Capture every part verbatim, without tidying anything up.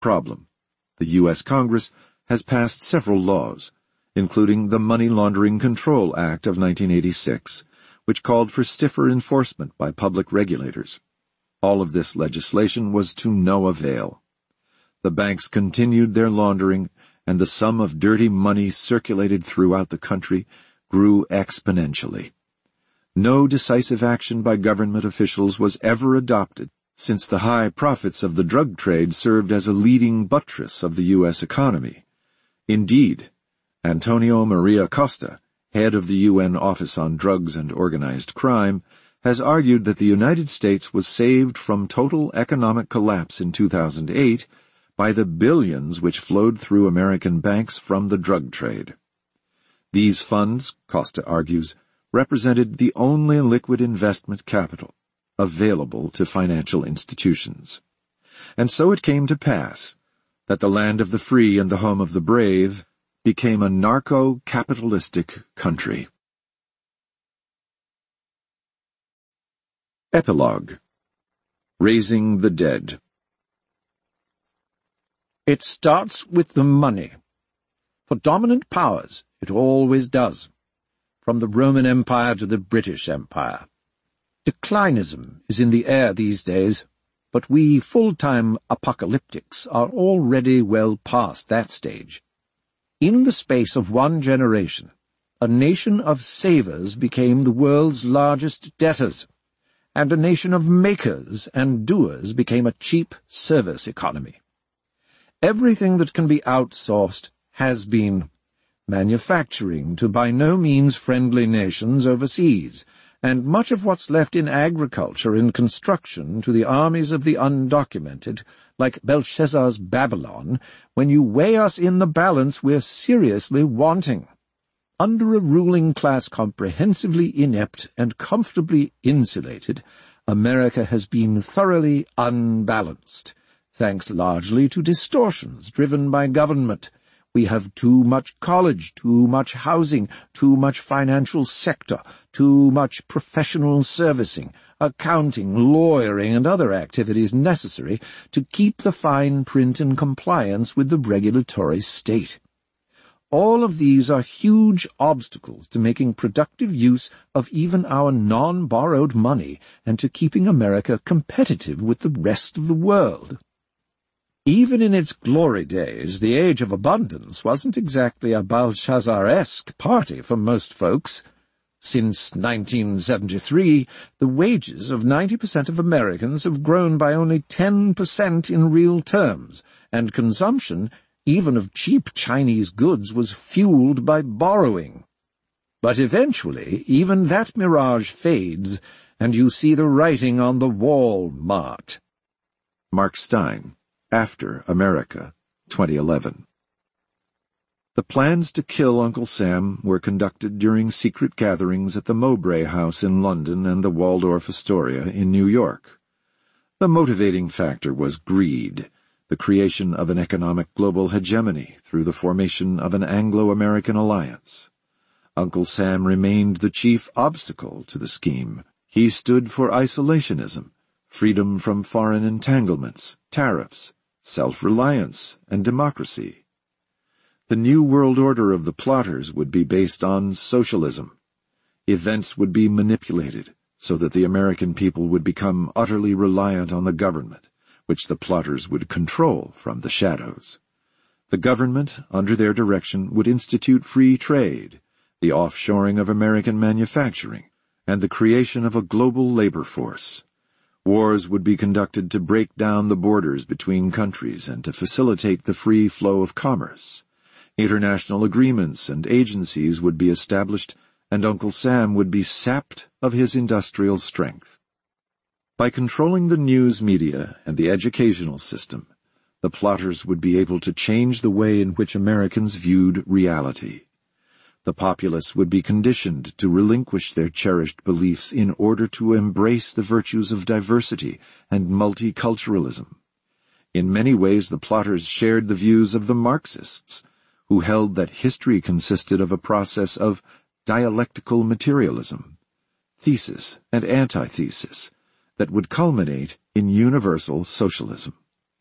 problem. The U S Congress has passed several laws, including the Money Laundering Control Act of nineteen eighty-six, which called for stiffer enforcement by public regulators. All of this legislation was to no avail. The banks continued their laundering, and the sum of dirty money circulated throughout the country grew exponentially. No decisive action by government officials was ever adopted, since the high profits of the drug trade served as a leading buttress of the U S economy. Indeed, Antonio Maria Costa, head of the U N Office on Drugs and Organized Crime, has argued that the United States was saved from total economic collapse in two thousand eight by the billions which flowed through American banks from the drug trade. These funds, Costa argues, represented the only liquid investment capital available to financial institutions. And so it came to pass that the land of the free and the home of the brave became a narco-capitalistic country. Epilogue. Raising the Dead. It starts with the money. For dominant powers, it always does. From the Roman Empire to the British Empire. Declinism is in the air these days, but we full-time apocalyptics are already well past that stage. In the space of one generation, a nation of savers became the world's largest debtors, and a nation of makers and doers became a cheap service economy. Everything that can be outsourced has been. Manufacturing to by no means friendly nations overseas, and much of what's left in agriculture and construction to the armies of the undocumented, like Belshazzar's Babylon, when you weigh us in the balance we're seriously wanting. Under a ruling class comprehensively inept and comfortably insulated, America has been thoroughly unbalanced, thanks largely to distortions driven by government. We have too much college, too much housing, too much financial sector, too much professional servicing, accounting, lawyering, and other activities necessary to keep the fine print in compliance with the regulatory state. All of these are huge obstacles to making productive use of even our non-borrowed money and to keeping America competitive with the rest of the world. Even in its glory days, the age of abundance wasn't exactly a Belshazzar-esque party for most folks. Since nineteen seventy-three, the wages of ninety percent of Americans have grown by only ten percent in real terms, and consumption, even of cheap Chinese goods, was fueled by borrowing. But eventually, even that mirage fades, and you see the writing on the wall marked. Mark Stein, After America, twenty eleven. The plans to kill Uncle Sam were conducted during secret gatherings at the Mowbray House in London and the Waldorf Astoria in New York. The motivating factor was greed, the creation of an economic global hegemony through the formation of an Anglo-American alliance. Uncle Sam remained the chief obstacle to the scheme. He stood for isolationism, freedom from foreign entanglements, tariffs, self-reliance, and democracy. The new world order of the plotters would be based on socialism. Events would be manipulated so that the American people would become utterly reliant on the government, which the plotters would control from the shadows. The government, under their direction, would institute free trade, the offshoring of American manufacturing, and the creation of a global labor force. Wars would be conducted to break down the borders between countries and to facilitate the free flow of commerce. International agreements and agencies would be established, and Uncle Sam would be sapped of his industrial strength. By controlling the news media and the educational system, the plotters would be able to change the way in which Americans viewed reality. The populace would be conditioned to relinquish their cherished beliefs in order to embrace the virtues of diversity and multiculturalism. In many ways, the plotters shared the views of the Marxists, who held that history consisted of a process of dialectical materialism, thesis and antithesis, that would culminate in universal socialism.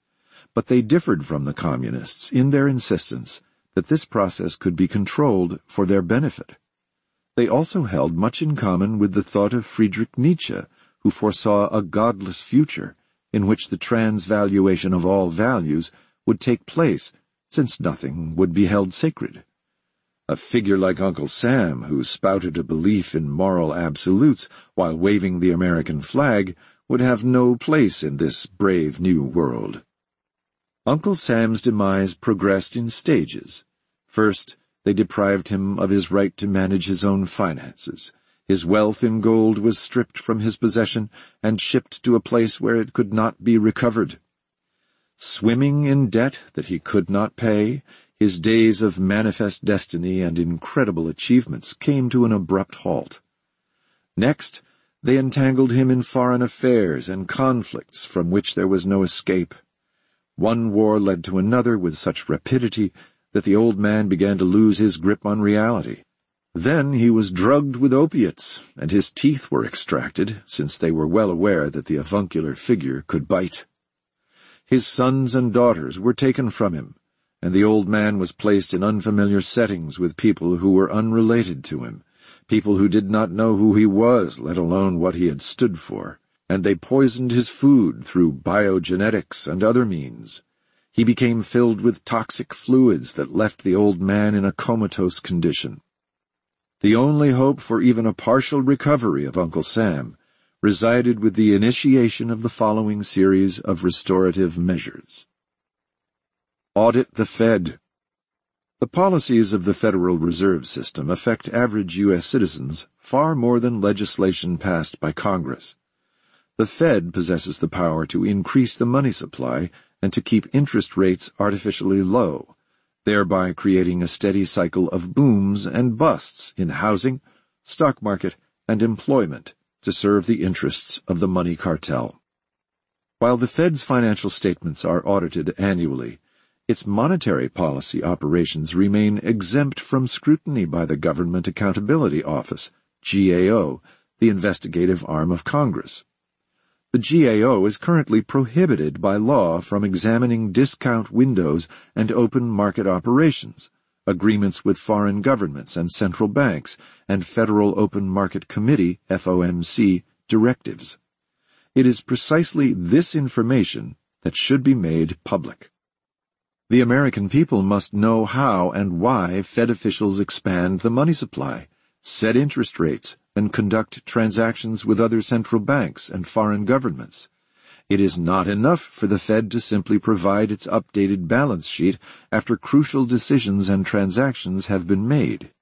but they differed from the communists in their insistence that this process could be controlled for their benefit. They also held much in common with the thought of Friedrich Nietzsche, who foresaw a godless future in which the transvaluation of all values would take place, since nothing would be held sacred. A figure like Uncle Sam, who spouted a belief in moral absolutes while waving the American flag, would have no place in this brave new world. Uncle Sam's demise progressed in stages. First, they deprived him of his right to manage his own finances. His wealth in gold was stripped from his possession and shipped to a place where it could not be recovered. Swimming in debt that he could not pay, his days of manifest destiny and incredible achievements came to an abrupt halt. Next, they entangled him in foreign affairs and conflicts from which there was no escape. One war led to another with such rapidity that the old man began to lose his grip on reality. Then he was drugged with opiates, and his teeth were extracted, since they were well aware that the avuncular figure could bite. His sons and daughters were taken from him, and the old man was placed in unfamiliar settings with people who were unrelated to him, people who did not know who he was, let alone what he had stood for, and they poisoned his food through biogenetics and other means. He became filled with toxic fluids that left the old man in a comatose condition. The only hope for even a partial recovery of Uncle Sam resided with the initiation of the following series of restorative measures. Audit the Fed. The policies of the Federal Reserve System affect average U S citizens far more than legislation passed by Congress. The Fed possesses the power to increase the money supply and to keep interest rates artificially low, thereby creating a steady cycle of booms and busts in housing, stock market, and employment to serve the interests of the money cartel. While the Fed's financial statements are audited annually, its monetary policy operations remain exempt from scrutiny by the Government Accountability Office, G A O, the investigative arm of Congress. The G A O is currently prohibited by law from examining discount windows and open market operations, agreements with foreign governments and central banks, and Federal Open Market Committee, F O M C, directives. It is precisely this information that should be made public. The American people must know how and why Fed officials expand the money supply, set interest rates, and conduct transactions with other central banks and foreign governments. It is not enough for the Fed to simply provide its updated balance sheet after crucial decisions and transactions have been made.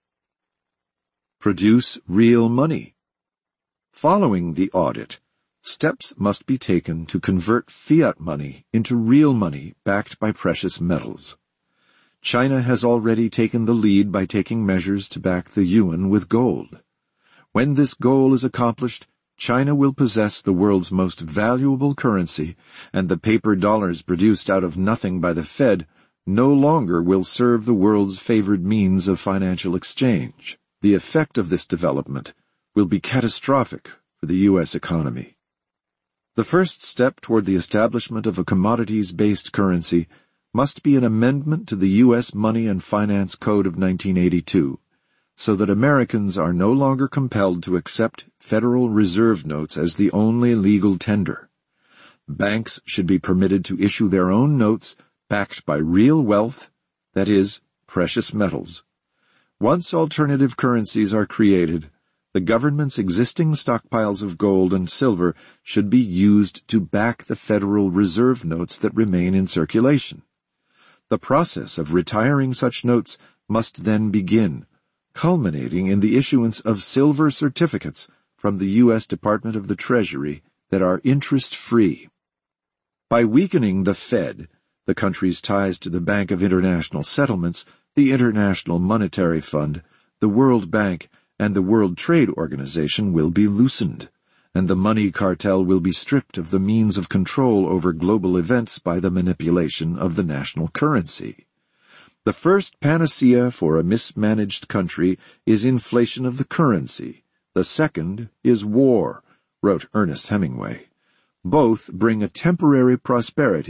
Produce real money. Following the audit, steps must be taken to convert fiat money into real money backed by precious metals. China has already taken the lead by taking measures to back the yuan with gold. When this goal is accomplished, China will possess the world's most valuable currency, and the paper dollars produced out of nothing by the Fed no longer will serve the world's favored means of financial exchange. The effect of this development will be catastrophic for the U S economy. The first step toward the establishment of a commodities-based currency must be an amendment to the U S Money and Finance Code of nineteen eighty-two, so that Americans are no longer compelled to accept Federal Reserve notes as the only legal tender. Banks should be permitted to issue their own notes backed by real wealth, that is, precious metals. Once alternative currencies are created, the government's existing stockpiles of gold and silver should be used to back the Federal Reserve notes that remain in circulation. The process of retiring such notes must then begin, culminating in the issuance of silver certificates from the U S Department of the Treasury that are interest-free. By weakening the Fed, the country's ties to the Bank of International Settlements, the International Monetary Fund, the World Bank, and the World Trade Organization will be loosened, and the money cartel will be stripped of the means of control over global events by the manipulation of the national currency. The first panacea for a mismanaged country is inflation of the currency. The second is war, wrote Ernest Hemingway. Both bring a temporary prosperity,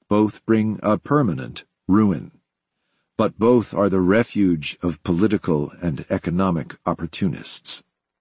Both bring a permanent ruin. But both are the refuge of political and economic opportunists.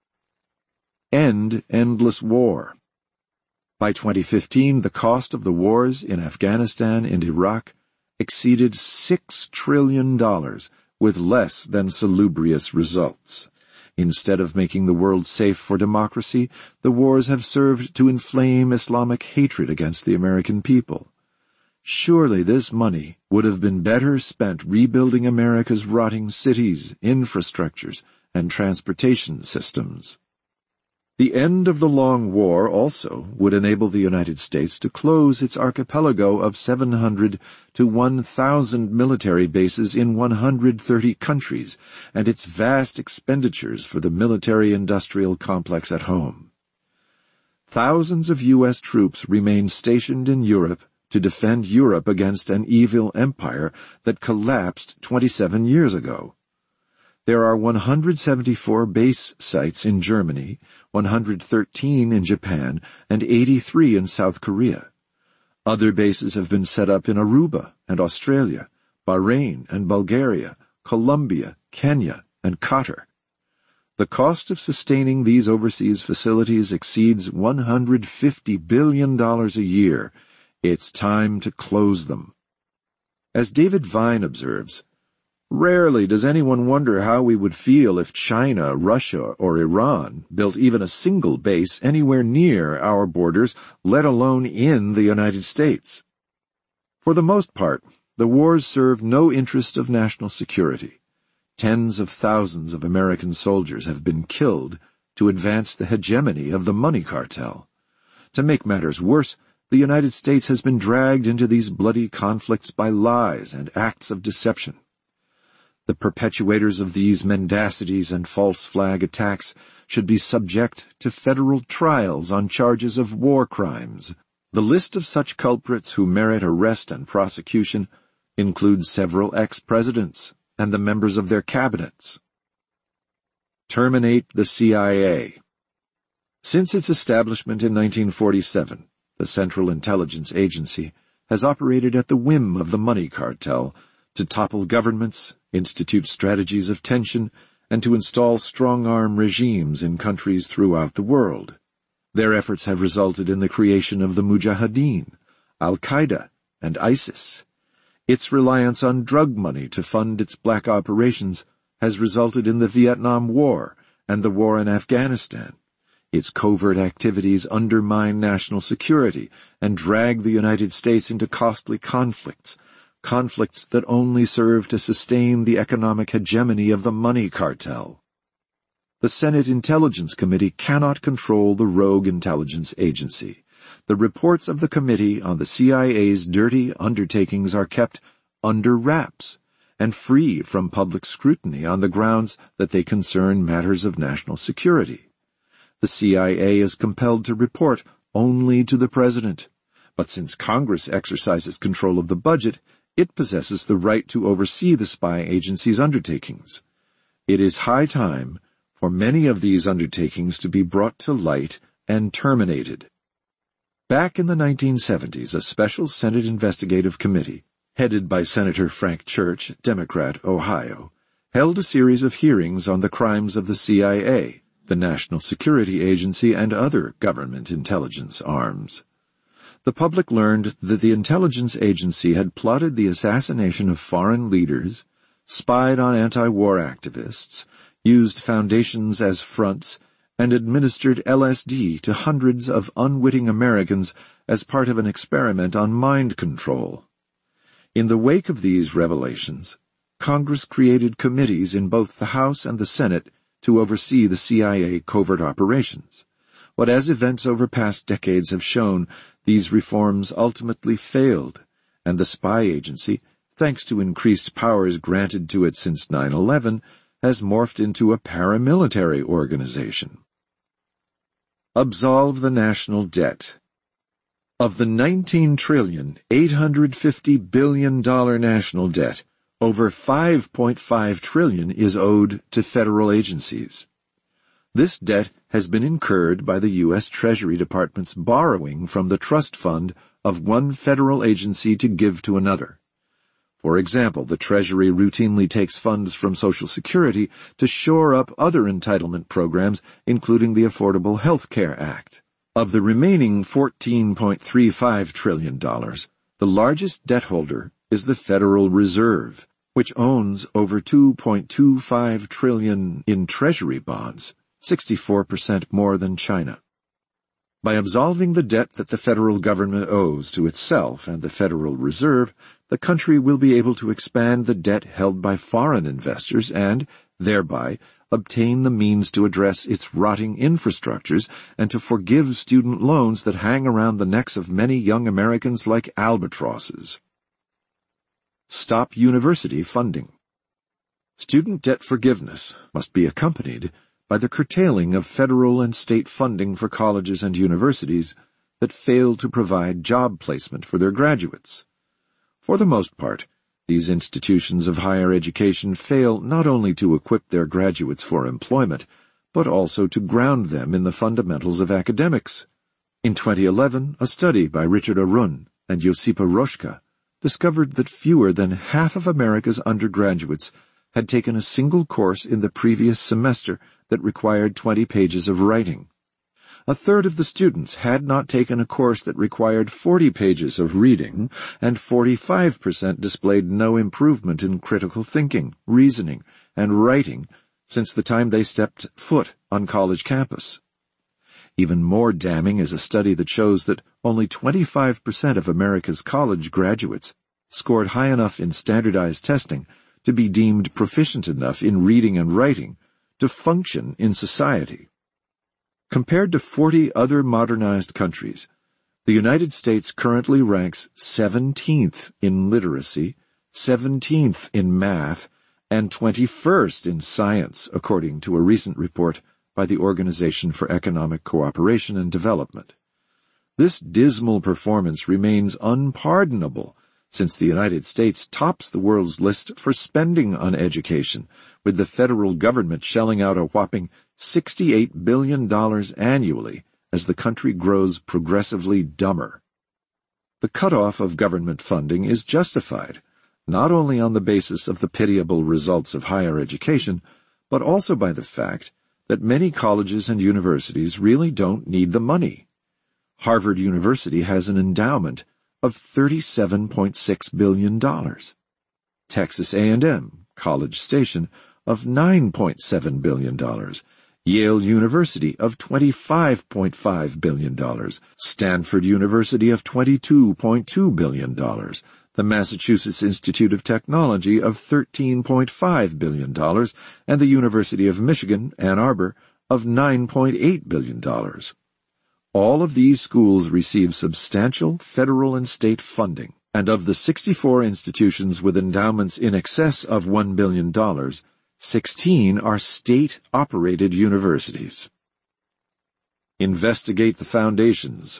End endless war. By twenty fifteen, the cost of the wars in Afghanistan and Iraq exceeded six trillion dollars, with less than salubrious results. Instead of making the world safe for democracy, the wars have served to inflame Islamic hatred against the American people. Surely this money would have been better spent rebuilding America's rotting cities, infrastructures, and transportation systems. The end of the long war also would enable the United States to close its archipelago of seven hundred to one thousand military bases in one hundred thirty countries, and its vast expenditures for the military-industrial complex at home. Thousands of U S troops remain stationed in Europe to defend Europe against an evil empire that collapsed twenty-seven years ago. There are one hundred seventy-four base sites in Germany, one hundred thirteen in Japan, and eighty-three in South Korea. Other bases have been set up in Aruba and Australia, Bahrain and Bulgaria, Colombia, Kenya, and Qatar. The cost of sustaining these overseas facilities exceeds one hundred fifty billion dollars a year. It's time to close them. As David Vine observes, rarely does anyone wonder how we would feel if China, Russia, or Iran built even a single base anywhere near our borders, let alone in the United States. For the most part, the wars serve no interest of national security. Tens of thousands of American soldiers have been killed to advance the hegemony of the money cartel. To make matters worse, the United States has been dragged into these bloody conflicts by lies and acts of deception. The perpetuators of these mendacities and false flag attacks should be subject to federal trials on charges of war crimes. The list of such culprits who merit arrest and prosecution includes several ex-presidents and the members of their cabinets. Terminate the C I A. Since its establishment in nineteen forty-seven, the Central Intelligence Agency has operated at the whim of the money cartel to topple governments, institute strategies of tension, and to install strong-arm regimes in countries throughout the world. Their efforts have resulted in the creation of the Mujahideen, Al-Qaeda, and ISIS. Its reliance on drug money to fund its black operations has resulted in the Vietnam War and the war in Afghanistan. Its covert activities undermine national security and drag the United States into costly conflicts, conflicts that only serve to sustain the economic hegemony of the money cartel. The Senate Intelligence Committee cannot control the rogue intelligence agency. The reports of the committee on the C I A's dirty undertakings are kept under wraps and free from public scrutiny on the grounds that they concern matters of national security. The C I A is compelled to report only to the President, but since Congress exercises control of the budget, it possesses the right to oversee the spy agency's undertakings. It is high time for many of these undertakings to be brought to light and terminated. Back in the nineteen seventies, a special Senate investigative committee, headed by Senator Frank Church, Democrat, Ohio, held a series of hearings on the crimes of the C I A, the National Security Agency, and other government intelligence arms. The public learned that the intelligence agency had plotted the assassination of foreign leaders, spied on anti-war activists, used foundations as fronts, and administered L S D to hundreds of unwitting Americans as part of an experiment on mind control. In the wake of these revelations, Congress created committees in both the House and the Senate to oversee the C I A covert operations. But as events over past decades have shown, these reforms ultimately failed, and the spy agency, thanks to increased powers granted to it since nine eleven, has morphed into a paramilitary organization. Absolve the national debt. Of the nineteen trillion eight hundred fifty billion dollars national debt, over five point five trillion dollars is owed to federal agencies. This debt has been incurred by the U S Treasury Department's borrowing from the trust fund of one federal agency to give to another. For example, the Treasury routinely takes funds from Social Security to shore up other entitlement programs, including the Affordable Health Care Act. Of the remaining fourteen point three five trillion dollars, the largest debt holder is the Federal Reserve, which owns over two point two five trillion dollars in Treasury bonds, sixty-four percent more than China. By absolving the debt that the federal government owes to itself and the Federal Reserve, the country will be able to expand the debt held by foreign investors and, thereby, obtain the means to address its rotting infrastructures and to forgive student loans that hang around the necks of many young Americans like albatrosses. Stop university funding. Student debt forgiveness must be accompanied by the curtailing of federal and state funding for colleges and universities that fail to provide job placement for their graduates. For the most part, these institutions of higher education fail not only to equip their graduates for employment, but also to ground them in the fundamentals of academics. In twenty eleven, a study by Richard Arun and Josipa Roshka discovered that fewer than half of America's undergraduates had taken a single course in the previous semester that required twenty pages of writing. A third of the students had not taken a course that required forty pages of reading, and forty-five percent displayed no improvement in critical thinking, reasoning, and writing since the time they stepped foot on college campus. Even more damning is a study that shows that only twenty-five percent of America's college graduates scored high enough in standardized testing to be deemed proficient enough in reading and writing to function in society. Compared to forty other modernized countries, the United States currently ranks seventeenth in literacy, seventeenth in math, and twenty-first in science, according to a recent report by the Organization for Economic Cooperation and Development. This dismal performance remains unpardonable, since the United States tops the world's list for spending on education, with the federal government shelling out a whopping sixty-eight billion dollars annually as the country grows progressively dumber. The cutoff of government funding is justified, not only on the basis of the pitiable results of higher education, but also by the fact that many colleges and universities really don't need the money. Harvard University has an endowment of thirty-seven point six billion dollars. Texas A and M, College Station, of nine point seven billion dollars. Yale University of twenty-five point five billion dollars. Stanford University of twenty-two point two billion dollars. The Massachusetts Institute of Technology of thirteen point five billion dollars, and the University of Michigan, Ann Arbor, of nine point eight billion dollars. All of these schools receive substantial federal and state funding, and of the sixty-four institutions with endowments in excess of one billion dollars, sixteen are state-operated universities. Investigate the foundations.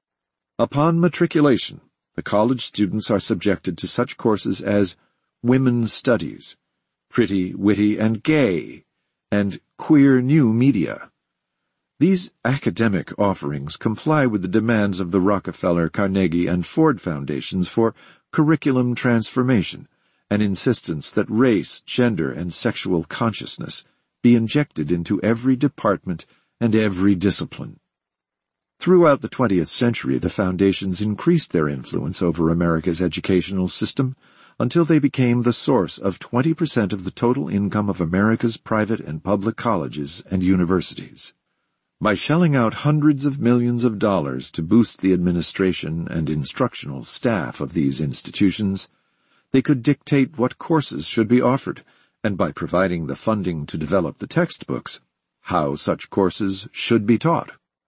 Upon matriculation, the college students are subjected to such courses as Women's Studies, Pretty, Witty, and Gay, and Queer New Media. These academic offerings comply with the demands of the Rockefeller, Carnegie, and Ford Foundations for curriculum transformation, an insistence that race, gender, and sexual consciousness be injected into every department and every discipline. Throughout the twentieth century, the foundations increased their influence over America's educational system until they became the source of twenty percent of the total income of America's private and public colleges and universities. By shelling out hundreds of millions of dollars to boost the administration and instructional staff of these institutions, they could dictate what courses should be offered, and by providing the funding to develop the textbooks, how such courses should be taught.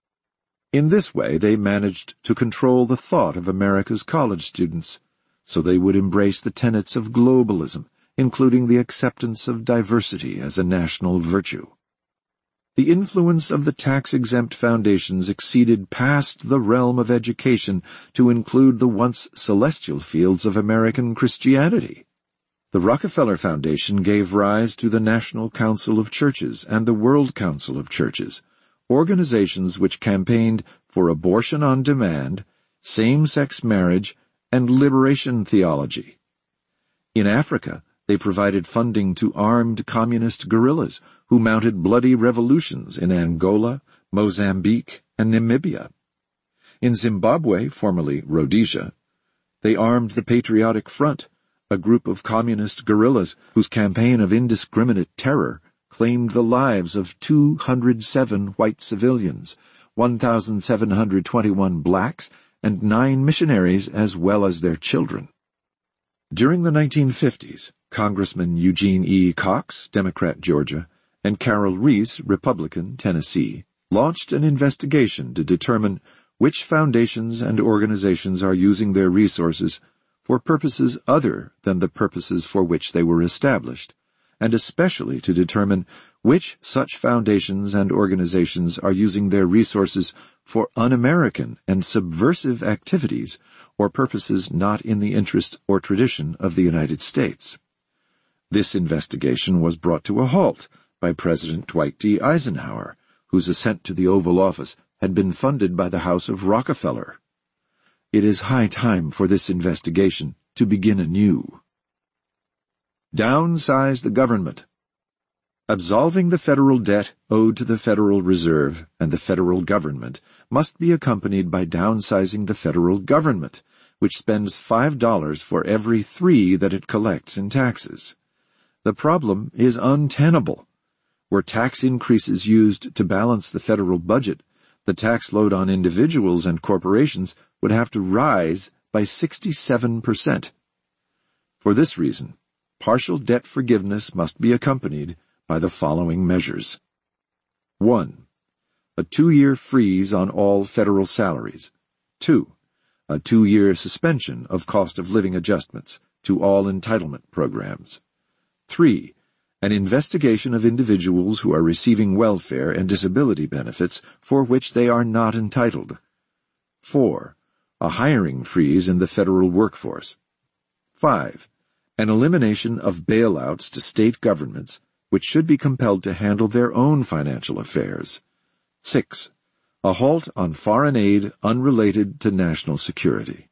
In this way, they managed to control the thought of America's college students, so they would embrace the tenets of globalism, including the acceptance of diversity as a national virtue. The influence of the tax-exempt foundations exceeded past the realm of education to include the once celestial fields of American Christianity. The Rockefeller Foundation gave rise to the National Council of Churches and the World Council of Churches, organizations which campaigned for abortion on demand, same-sex marriage, and liberation theology. In Africa, they provided funding to armed communist guerrillas who mounted bloody revolutions in Angola, Mozambique, and Namibia. In Zimbabwe, formerly Rhodesia, they armed the Patriotic Front, a group of communist guerrillas whose campaign of indiscriminate terror claimed the lives of two hundred seven white civilians, one thousand seven hundred twenty-one blacks, and nine missionaries as well as their children. During the nineteen fifties, Congressman Eugene E. Cox, Democrat, Georgia, and Carol Reese, Republican, Tennessee, launched an investigation to determine which foundations and organizations are using their resources for purposes other than the purposes for which they were established, and especially to determine which such foundations and organizations are using their resources for un-American and subversive activities or purposes not in the interest or tradition of the United States. This investigation was brought to a halt by President Dwight D. Eisenhower, whose ascent to the Oval Office had been funded by the House of Rockefeller. It is high time for this investigation to begin anew. Downsize the government. Absolving the federal debt owed to the Federal Reserve and the federal government must be accompanied by downsizing the federal government, which spends five dollars for every three that it collects in taxes. The problem is untenable. Were tax increases used to balance the federal budget, the tax load on individuals and corporations would have to rise by sixty-seven percent. For this reason, partial debt forgiveness must be accompanied by the following measures. one. A two-year freeze on all federal salaries. two. A two-year suspension of cost-of-living adjustments to all entitlement programs. three. An investigation of individuals who are receiving welfare and disability benefits for which they are not entitled. four. A hiring freeze in the federal workforce. five. An elimination of bailouts to state governments, which should be compelled to handle their own financial affairs. six. A halt on foreign aid unrelated to national security.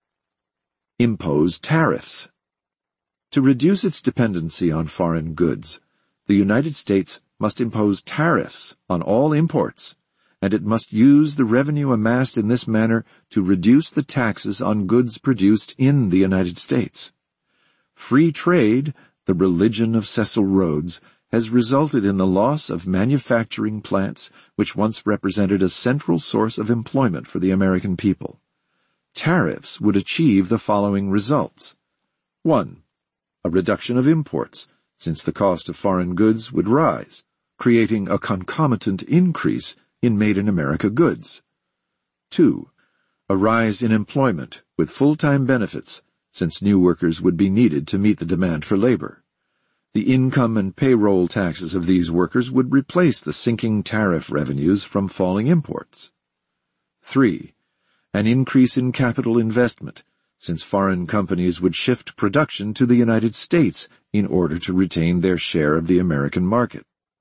Impose tariffs. To reduce its dependency on foreign goods, the United States must impose tariffs on all imports, and it must use the revenue amassed in this manner to reduce the taxes on goods produced in the United States. Free trade, the religion of Cecil Rhodes, has resulted in the loss of manufacturing plants which once represented a central source of employment for the American people. Tariffs would achieve the following results. one. A reduction of imports, since the cost of foreign goods would rise, creating a concomitant increase in made-in-America goods. two. A rise in employment with full-time benefits, since new workers would be needed to meet the demand for labor. The income and payroll taxes of these workers would replace the sinking tariff revenues from falling imports. three. An increase in capital investment, since foreign companies would shift production to the United States in order to retain their share of the American market.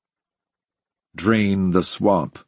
Drain the swamp.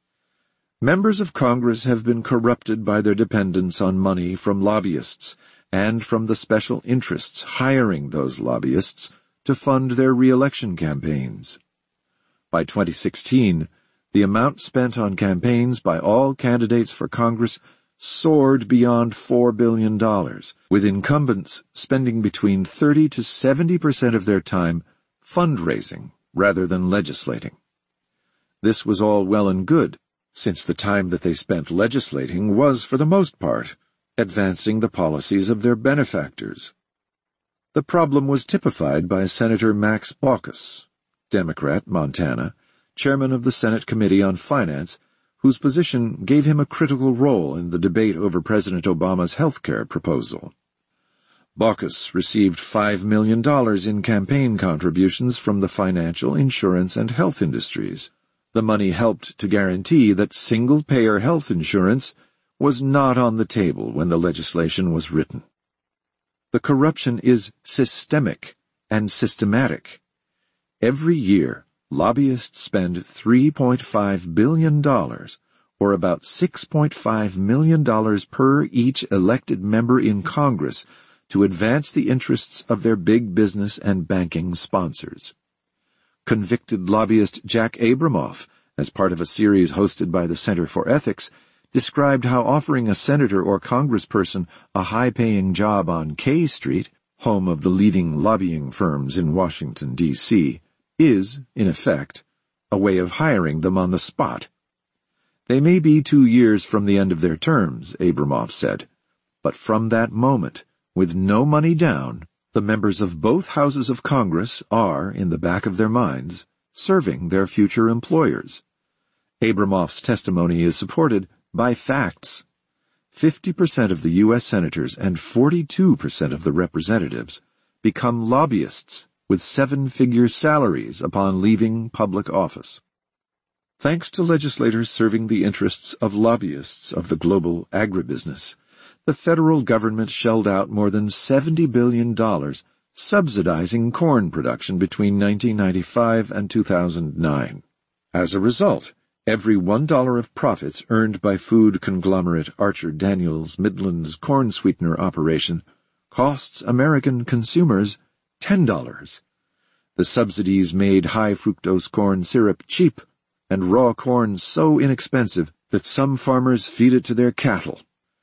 Members of Congress have been corrupted by their dependence on money from lobbyists and from the special interests hiring those lobbyists to fund their re-election campaigns. By twenty sixteen, the amount spent on campaigns by all candidates for Congress soared beyond four billion dollars, with incumbents spending between thirty to seventy percent of their time fundraising rather than legislating. This was all well and good, since the time that they spent legislating was, for the most part, advancing the policies of their benefactors. The problem was typified by Senator Max Baucus, Democrat, Montana, chairman of the Senate Committee on Finance, whose position gave him a critical role in the debate over President Obama's health care proposal. Baucus received five million dollars in campaign contributions from the financial, insurance, and health industries. The money helped to guarantee that single-payer health insurance was not on the table when the legislation was written. The corruption is systemic and systematic. Every year, lobbyists spend three point five billion dollars, or about six point five million dollars per each elected member in Congress, to advance the interests of their big business and banking sponsors. Convicted lobbyist Jack Abramoff, as part of a series hosted by the Center for Ethics, described how offering a senator or congressperson a high-paying job on K Street, home of the leading lobbying firms in Washington, D C, is, in effect, a way of hiring them on the spot. They may be two years from the end of their terms, Abramoff said, but from that moment, with no money down, the members of both houses of Congress are, in the back of their minds, serving their future employers. Abramoff's testimony is supported by facts. Fifty percent of the U S senators and forty-two percent of the representatives become lobbyists with seven-figure salaries upon leaving public office. Thanks to legislators serving the interests of lobbyists of the global agribusiness, the federal government shelled out more than seventy billion dollars subsidizing corn production between nineteen ninety-five and two thousand nine. As a result, every one dollar of profits earned by food conglomerate Archer Daniels Midland's corn sweetener operation costs American consumers ten dollars. The subsidies made high-fructose corn syrup cheap and raw corn so inexpensive that some farmers feed it to their cattle.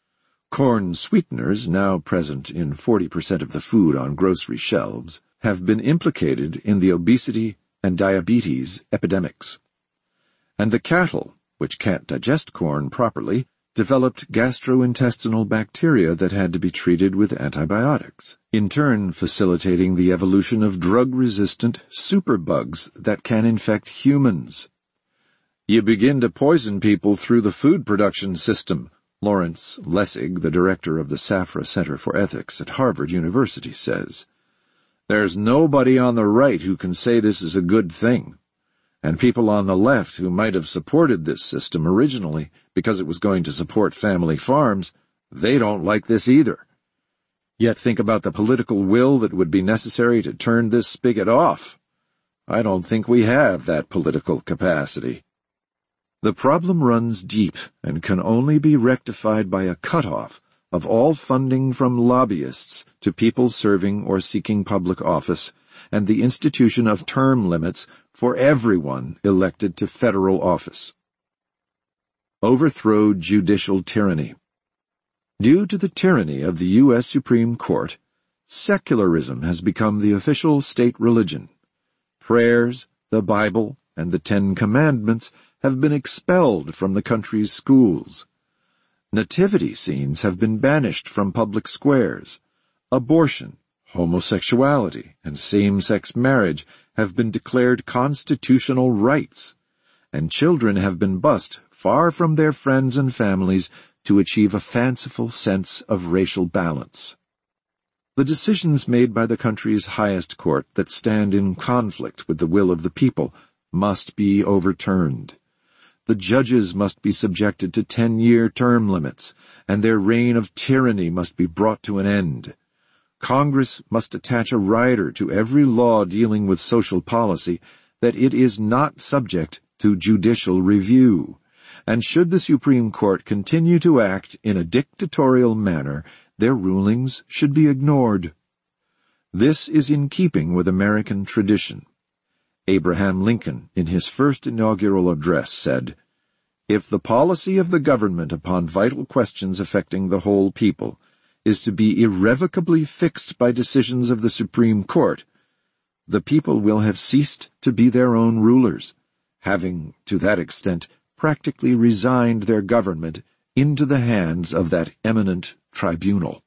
Corn sweeteners, now present in forty percent of the food on grocery shelves, have been implicated in the obesity and diabetes epidemics. And the cattle, which can't digest corn properly, developed gastrointestinal bacteria that had to be treated with antibiotics, in turn facilitating the evolution of drug-resistant superbugs that can infect humans. You begin to poison people through the food production system, Lawrence Lessig, the director of the Safra Center for Ethics at Harvard University, says. There's nobody on the right who can say this is a good thing. And people on the left who might have supported this system originally because it was going to support family farms, they don't like this either. Yet think about the political will that would be necessary to turn this spigot off. I don't think we have that political capacity. The problem runs deep and can only be rectified by a cutoff of all funding from lobbyists to people serving or seeking public office, and the institution of term limits for everyone elected to federal office. Overthrow judicial tyranny. Due to the tyranny of the U S Supreme Court, secularism has become the official state religion. Prayers, the Bible, and the Ten Commandments have been expelled from the country's schools. Nativity scenes have been banished from public squares. Abortion, homosexuality, and same-sex marriage have been declared constitutional rights, and children have been bused far from their friends and families to achieve a fanciful sense of racial balance. The decisions made by the country's highest court that stand in conflict with the will of the people must be overturned. The judges must be subjected to ten-year term limits, and their reign of tyranny must be brought to an end. Congress must attach a rider to every law dealing with social policy that it is not subject to judicial review, and should the Supreme Court continue to act in a dictatorial manner, their rulings should be ignored. This is in keeping with American tradition. Abraham Lincoln, in his first inaugural address, said, "If the policy of the government upon vital questions affecting the whole people is to be irrevocably fixed by decisions of the Supreme Court, the people will have ceased to be their own rulers, having, to that extent, practically resigned their government into the hands of that eminent tribunal."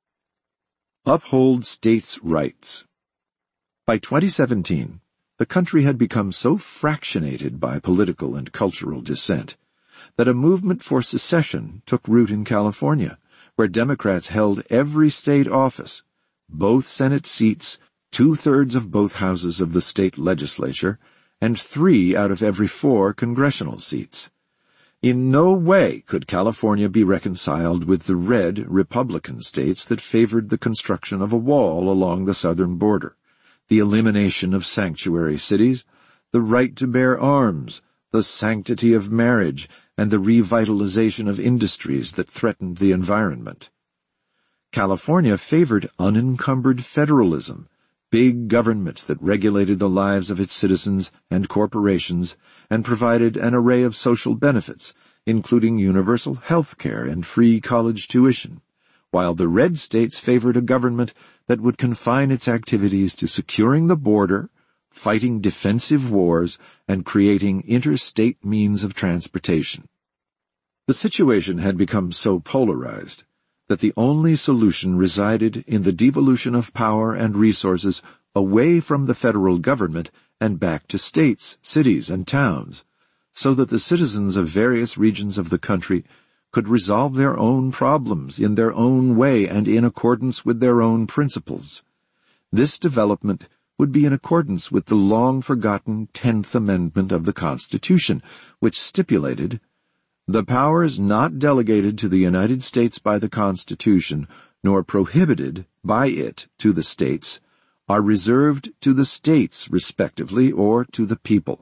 Uphold states' rights. By twenty seventeen, the country had become so fractionated by political and cultural dissent that a movement for secession took root in California, where Democrats held every state office, both Senate seats, two-thirds of both houses of the state legislature, and three out of every four congressional seats. In no way could California be reconciled with the red Republican states that favored the construction of a wall along the southern border, the elimination of sanctuary cities, the right to bear arms, the sanctity of marriage, and the revitalization of industries that threatened the environment. California favored unencumbered federalism, big government that regulated the lives of its citizens and corporations and provided an array of social benefits, including universal health care and free college tuition, while the red states favored a government that would confine its activities to securing the border, fighting defensive wars, and creating interstate means of transportation. The situation had become so polarized that the only solution resided in the devolution of power and resources away from the federal government and back to states, cities, and towns, so that the citizens of various regions of the country could resolve their own problems in their own way and in accordance with their own principles. This development would be in accordance with the long-forgotten Tenth Amendment of the Constitution, which stipulated, "The powers not delegated to the United States by the Constitution, nor prohibited by it to the states, are reserved to the states, respectively, or to the people."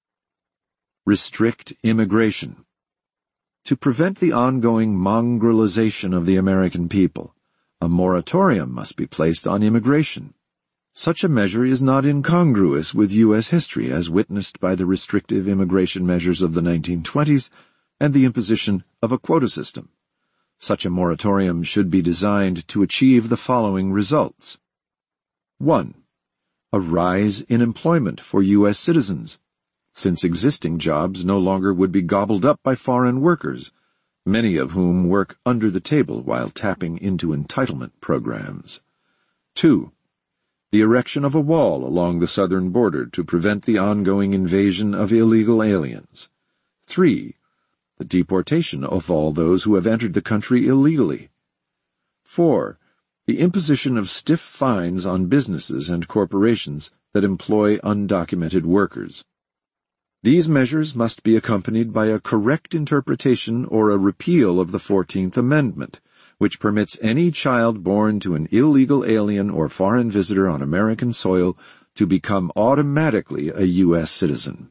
Restrict immigration. To prevent the ongoing mongrelization of the American people, a moratorium must be placed on immigration. Such a measure is not incongruous with U S history, as witnessed by the restrictive immigration measures of the nineteen twenties and the imposition of a quota system. Such a moratorium should be designed to achieve the following results. one. A rise in employment for U S citizens, since existing jobs no longer would be gobbled up by foreign workers, many of whom work under the table while tapping into entitlement programs. two. The erection of a wall along the southern border to prevent the ongoing invasion of illegal aliens. three. The deportation of all those who have entered the country illegally. four. The imposition of stiff fines on businesses and corporations that employ undocumented workers. These measures must be accompanied by a correct interpretation or a repeal of the Fourteenth Amendment, which permits any child born to an illegal alien or foreign visitor on American soil to become automatically a U S citizen.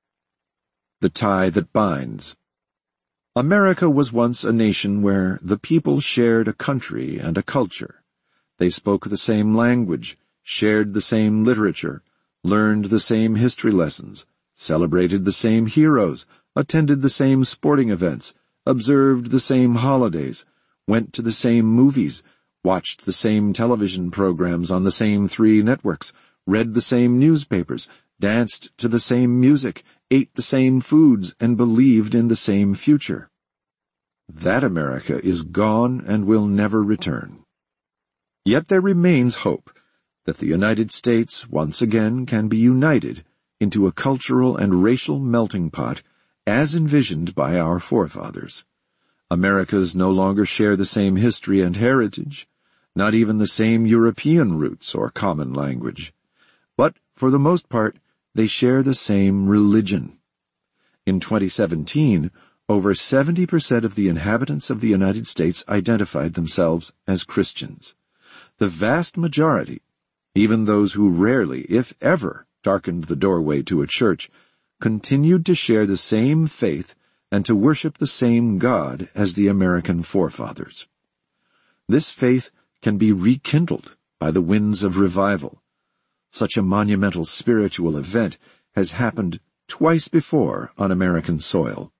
The tie that binds. America was once a nation where the people shared a country and a culture. They spoke the same language, shared the same literature, learned the same history lessons, celebrated the same heroes, attended the same sporting events, observed the same holidays, went to the same movies, watched the same television programs on the same three networks, read the same newspapers, danced to the same music, ate the same foods, and believed in the same future. That America is gone and will never return. Yet there remains hope that the United States once again can be united into a cultural and racial melting pot as envisioned by our forefathers. Americas no longer share the same history and heritage, not even the same European roots or common language, but, for the most part, they share the same religion. In twenty seventeen, over seventy percent of the inhabitants of the United States identified themselves as Christians. The vast majority, even those who rarely, if ever, darkened the doorway to a church, continued to share the same faith and to worship the same God as the American forefathers. This faith can be rekindled by the winds of revival. Such a monumental spiritual event has happened twice before on American soil.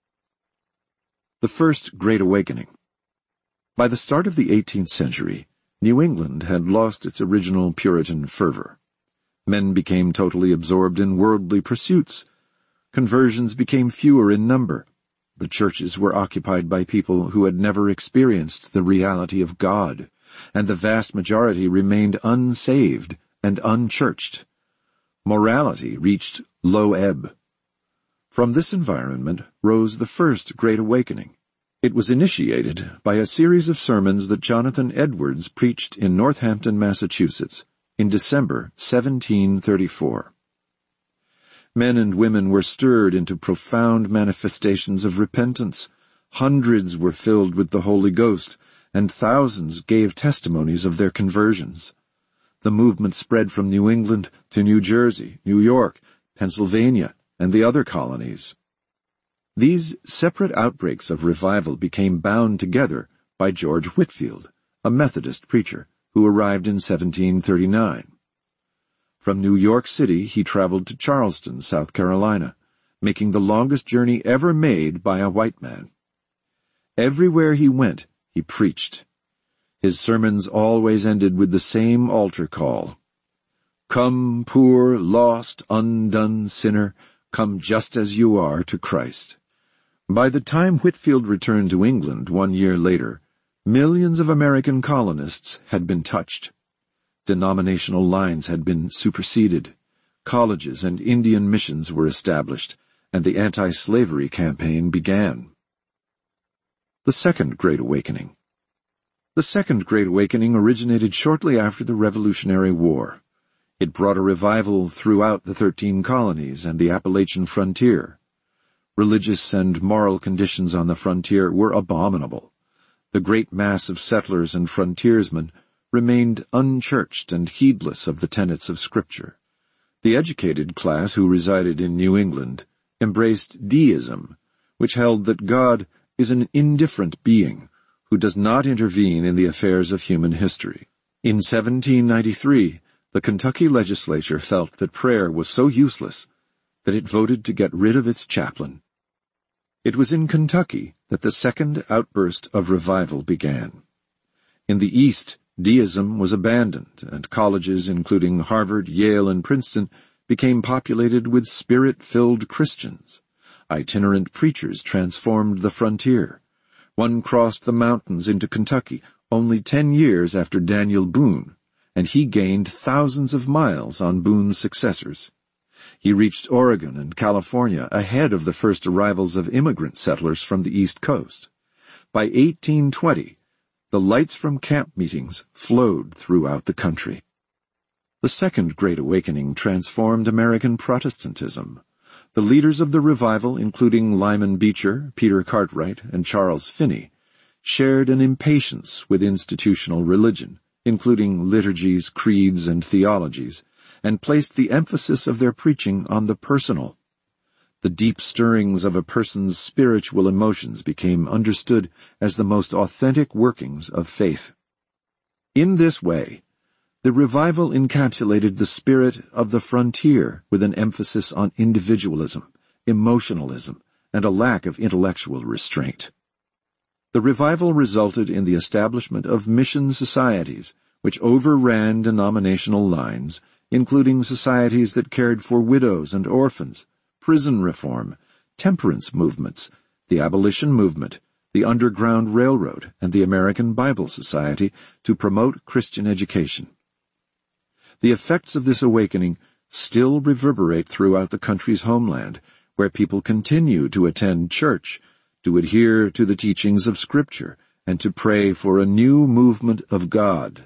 The First Great Awakening. By the start of the eighteenth century, New England had lost its original Puritan fervor. Men became totally absorbed in worldly pursuits. Conversions became fewer in number. The churches were occupied by people who had never experienced the reality of God, and the vast majority remained unsaved and unchurched. Morality reached low ebb. From this environment rose the First Great Awakening. It was initiated by a series of sermons that Jonathan Edwards preached in Northampton, Massachusetts, in December seventeen thirty-four. Men and women were stirred into profound manifestations of repentance. Hundreds were filled with the Holy Ghost, and thousands gave testimonies of their conversions. The movement spread from New England to New Jersey, New York, Pennsylvania, and the other colonies. These separate outbreaks of revival became bound together by George Whitefield, a Methodist preacher, who arrived in seventeen thirty-nine. From New York City he traveled to Charleston, South Carolina, making the longest journey ever made by a white man. Everywhere he went, he preached. His sermons always ended with the same altar call. "Come, poor, lost, undone sinner, come just as you are to Christ." By the time Whitefield returned to England one year later, millions of American colonists had been touched. Denominational lines had been superseded. Colleges and Indian missions were established, and the anti-slavery campaign began. The Second Great Awakening. The Second Great Awakening originated shortly after the Revolutionary War. It brought a revival throughout the thirteen colonies and the Appalachian frontier. Religious and moral conditions on the frontier were abominable. The great mass of settlers and frontiersmen remained unchurched and heedless of the tenets of Scripture. The educated class who resided in New England embraced deism, which held that God is an indifferent being who does not intervene in the affairs of human history. In seventeen ninety-three, the Kentucky legislature felt that prayer was so useless that it voted to get rid of its chaplain. It was in Kentucky that the second outburst of revival began. In the East, deism was abandoned, and colleges including Harvard, Yale, and Princeton became populated with spirit-filled Christians. Itinerant preachers transformed the frontier. One crossed the mountains into Kentucky only ten years after Daniel Boone, and he gained thousands of miles on Boone's successors. He reached Oregon and California ahead of the first arrivals of immigrant settlers from the East Coast. By eighteen twenty, the lights from camp meetings flowed throughout the country. The Second Great Awakening transformed American Protestantism. The leaders of the revival, including Lyman Beecher, Peter Cartwright, and Charles Finney, shared an impatience with institutional religion, including liturgies, creeds, and theologies, and placed the emphasis of their preaching on the personal. The deep stirrings of a person's spiritual emotions became understood as the most authentic workings of faith. In this way, the revival encapsulated the spirit of the frontier with an emphasis on individualism, emotionalism, and a lack of intellectual restraint. The revival resulted in the establishment of mission societies, which overran denominational lines, including societies that cared for widows and orphans, prison reform, temperance movements, the abolition movement, the Underground Railroad, and the American Bible Society to promote Christian education. The effects of this awakening still reverberate throughout the country's homeland, where people continue to attend church, to adhere to the teachings of Scripture, and to pray for a new movement of God.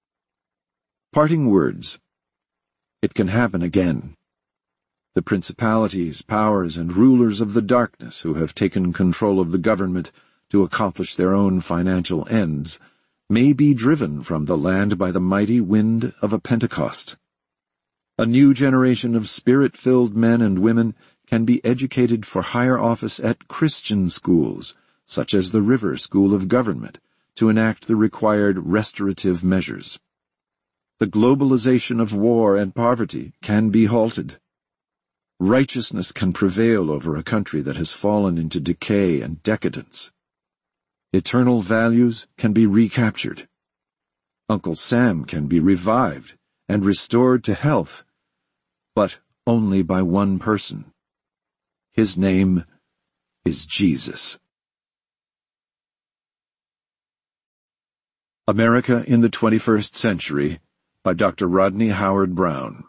Parting words. It can happen again. The principalities, powers, and rulers of the darkness who have taken control of the government to accomplish their own financial ends may be driven from the land by the mighty wind of a Pentecost. A new generation of spirit-filled men and women can be educated for higher office at Christian schools, such as the River School of Government, to enact the required restorative measures. The globalization of war and poverty can be halted. Righteousness can prevail over a country that has fallen into decay and decadence. Eternal values can be recaptured. Uncle Sam can be revived and restored to health, but only by one person. His name is Jesus. America in the twenty-first Century by Doctor Rodney Howard Brown.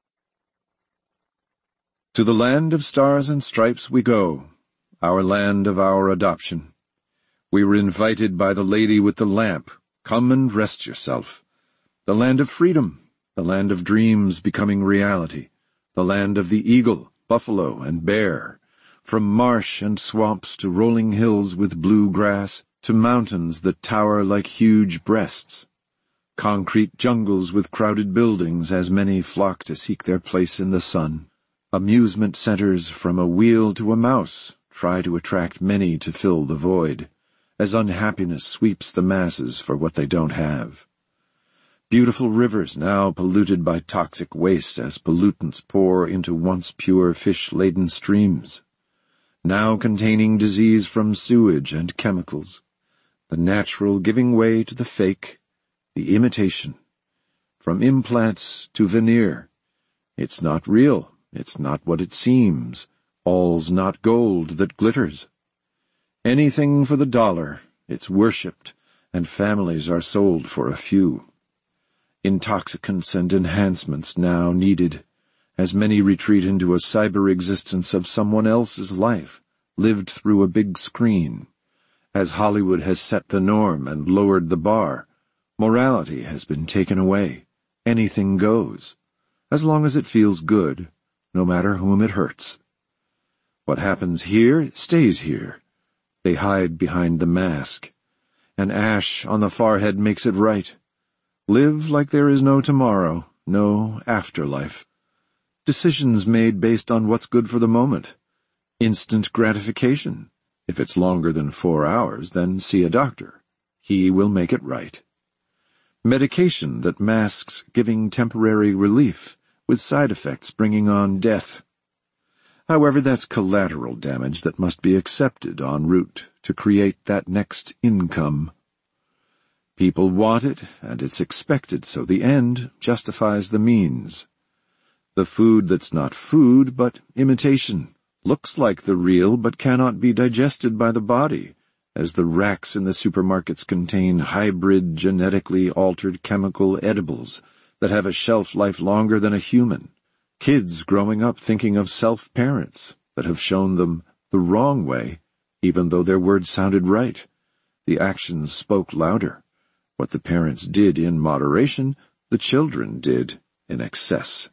To the land of stars and stripes we go, our land of our adoption. We were invited by the lady with the lamp, come and rest yourself. The land of freedom, the land of dreams becoming reality, the land of the eagle, buffalo, and bear, from marsh and swamps to rolling hills with blue grass, to mountains that tower like huge breasts. Concrete jungles with crowded buildings as many flock to seek their place in the sun. Amusement centers from a wheel to a mouse, try to attract many to fill the void, as unhappiness sweeps the masses for what they don't have. Beautiful rivers now polluted by toxic waste as pollutants pour into once pure fish-laden streams, now containing disease from sewage and chemicals, the natural giving way to the fake, the imitation. From implants to veneer, it's not real, it's not what it seems, all's not gold that glitters. Anything for the dollar, it's worshipped, and families are sold for a few. Intoxicants and enhancements now needed, as many retreat into a cyber existence of someone else's life, lived through a big screen. As Hollywood has set the norm and lowered the bar, morality has been taken away. Anything goes, as long as it feels good, no matter whom it hurts. What happens here stays here. They hide behind the mask. An ash on the forehead makes it right. Live like there is no tomorrow, no afterlife. Decisions made based on what's good for the moment. Instant gratification. If it's longer than four hours, then see a doctor. He will make it right. Medication that masks giving temporary relief, with side effects bringing on death. However, that's collateral damage that must be accepted en route to create that next income. People want it, and it's expected, so the end justifies the means. The food that's not food, but imitation, looks like the real, but cannot be digested by the body, as the racks in the supermarkets contain hybrid, genetically altered chemical edibles that have a shelf life longer than a human. Kids growing up thinking of self-parents that have shown them the wrong way, even though their words sounded right. The actions spoke louder. What the parents did in moderation, the children did in excess.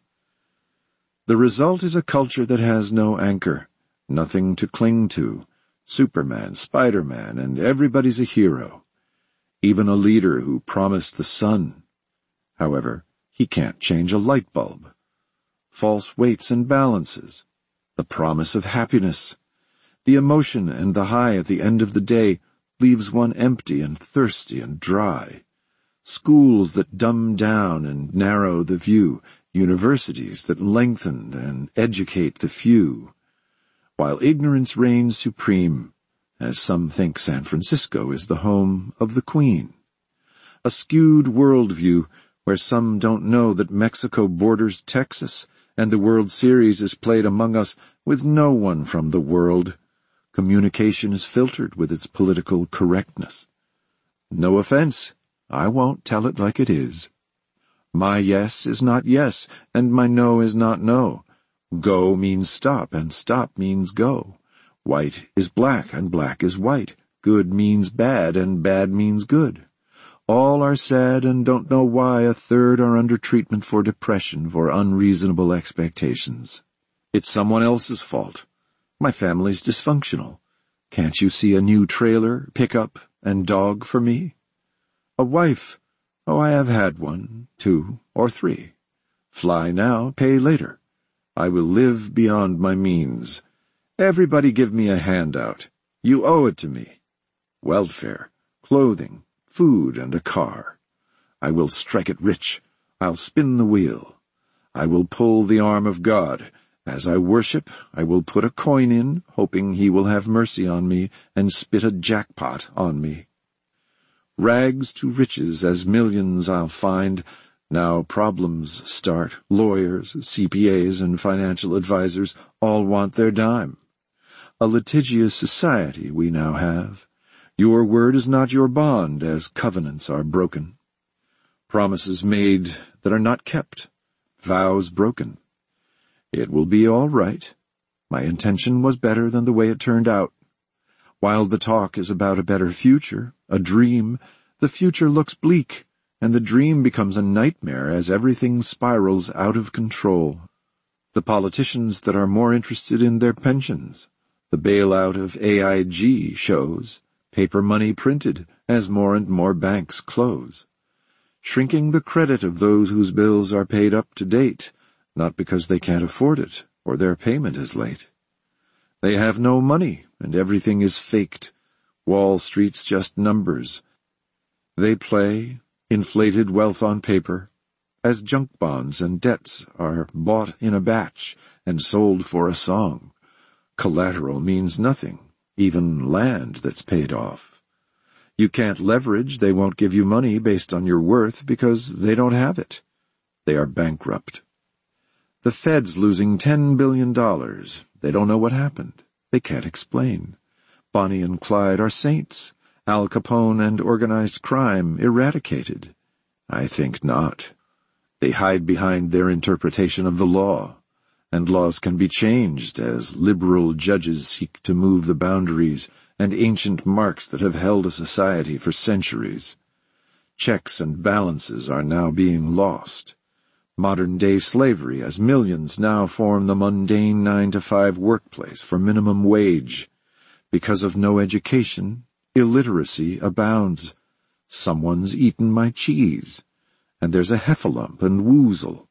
The result is a culture that has no anchor, nothing to cling to. Superman, Spider-Man, and everybody's a hero. Even a leader who promised the sun. However, he can't change a light bulb. False weights and balances. The promise of happiness. The emotion and the high at the end of the day leaves one empty and thirsty and dry. Schools that dumb down and narrow the view, universities that lengthen and educate the few, while ignorance reigns supreme, as some think San Francisco is the home of the Queen. A skewed worldview where some don't know that Mexico borders Texas, and the World Series is played among us with no one from the world. Communication is filtered with its political correctness. No offense, I won't tell it like it is. My yes is not yes, and my no is not no. Go means stop, and stop means go. White is black, and black is white. Good means bad, and bad means good. All are sad and don't know why. A third are under treatment for depression for unreasonable expectations. It's someone else's fault. My family's dysfunctional. Can't you see a new trailer, pickup, and dog for me? A wife. Oh, I have had one, two, or three. Fly now, pay later. I will live beyond my means. Everybody give me a handout. You owe it to me. Welfare, clothing, food, and a car. I will strike it rich. I'll spin the wheel. I will pull the arm of God. As I worship, I will put a coin in, hoping he will have mercy on me and spit a jackpot on me. Rags to riches as millions I'll find. Now problems start. Lawyers, C P As, and financial advisors all want their dime. A litigious society we now have. Your word is not your bond, as covenants are broken. Promises made that are not kept. Vows broken. It will be all right. My intention was better than the way it turned out. While the talk is about a better future, a dream, the future looks bleak, and the dream becomes a nightmare as everything spirals out of control. The politicians that are more interested in their pensions, the bailout of A I G shows, paper money printed as more and more banks close, shrinking the credit of those whose bills are paid up to date, not because they can't afford it or their payment is late. They have no money, and everything is faked. Wall Street's just numbers. They play, inflated wealth on paper, as junk bonds and debts are bought in a batch and sold for a song. Collateral means nothing, even land that's paid off. You can't leverage, they won't give you money based on your worth because they don't have it. They are bankrupt. The Fed's losing ten billion dollars. They don't know what happened. They can't explain. Bonnie and Clyde are saints. Al Capone and organized crime eradicated. I think not. They hide behind their interpretation of the law, and laws can be changed as liberal judges seek to move the boundaries and ancient marks that have held a society for centuries. Checks and balances are now being lost. Modern-day slavery, as millions now form the mundane nine-to-five workplace for minimum wage. Because of no education, illiteracy abounds. Someone's eaten my cheese, and there's a heffalump and woozle.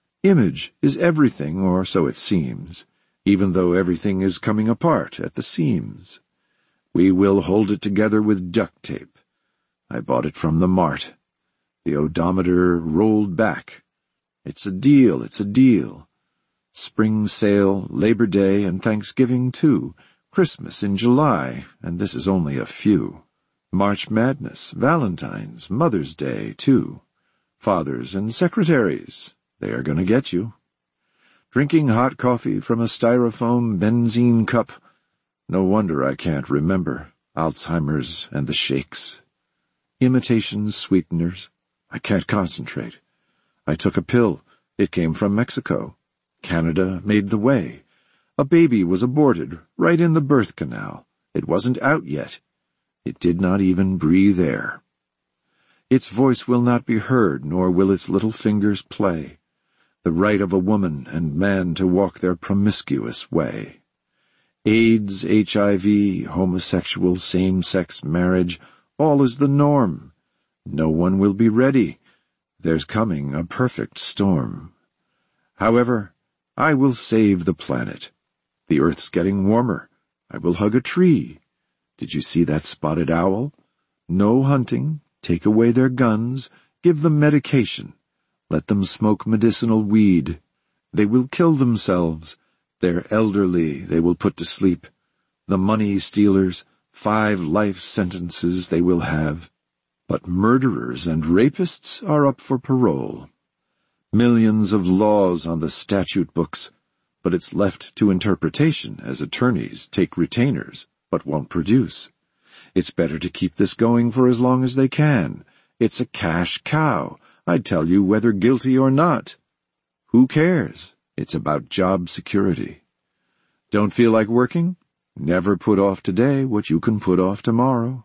Image is everything, or so it seems, even though everything is coming apart at the seams. We will hold it together with duct tape. I bought it from the mart. The odometer rolled back. It's a deal, it's a deal. Spring sale, Labor Day, and Thanksgiving, too. Christmas in July, and this is only a few. March Madness, Valentine's, Mother's Day, too. Fathers and secretaries, they are going to get you. Drinking hot coffee from a styrofoam benzene cup. No wonder I can't remember. Alzheimer's and the shakes. Imitation sweeteners. I can't concentrate. I took a pill. It came from Mexico. Canada made the way. A baby was aborted right in the birth canal. It wasn't out yet. It did not even breathe air. Its voice will not be heard, nor will its little fingers play. The right of a woman and man to walk their promiscuous way. AIDS, H I V, homosexual, same-sex marriage, all is the norm. No one will be ready. There's coming a perfect storm. However, I will save the planet. The Earth's getting warmer. I will hug a tree. Did you see that spotted owl? No hunting. Take away their guns. Give them medication. Let them smoke medicinal weed. They will kill themselves. Their elderly they will put to sleep. The money stealers, five life sentences they will have. But murderers and rapists are up for parole. Millions of laws on the statute books, but it's left to interpretation as attorneys take retainers, but won't produce. It's better to keep this going for as long as they can. It's a cash cow. I'd tell you whether guilty or not. Who cares? It's about job security. Don't feel like working? Never put off today what you can put off tomorrow.